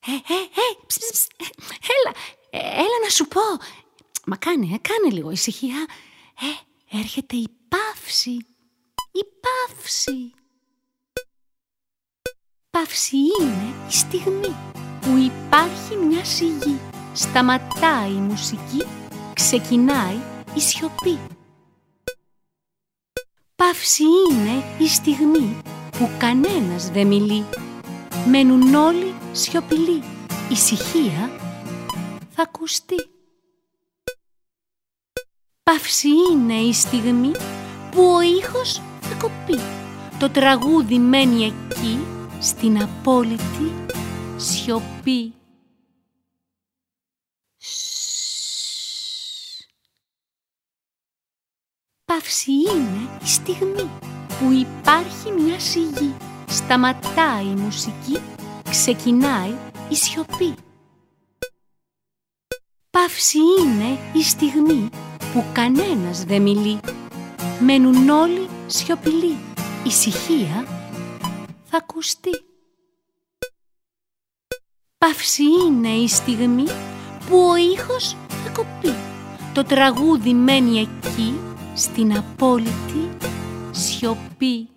Έλα να σου πω. Μα κάνε λίγο ησυχία. Έρχεται η παύση. Η παύση. Παύση είναι η στιγμή που υπάρχει μια σιγή. Σταματάει η μουσική, ξεκινάει η σιωπή. Παύση είναι η στιγμή που κανένας δεν μιλεί. Μένουν όλοι σιωπηλοί. Ησυχία θα ακουστεί. Παύση είναι η στιγμή που ο ήχος θα κοπεί. Το τραγούδι μένει εκεί στην απόλυτη σιωπή. Παύση είναι η στιγμή που υπάρχει μια σιγή. Σταματάει η μουσική, ξεκινάει η σιωπή. Παύση είναι η στιγμή που κανένας δεν μιλεί. Μένουν όλοι σιωπηλοί. Ησυχία θα ακουστεί. Παύση είναι η στιγμή που ο ήχος θα κοπεί. Το τραγούδι μένει εκεί στην απόλυτη σιωπή.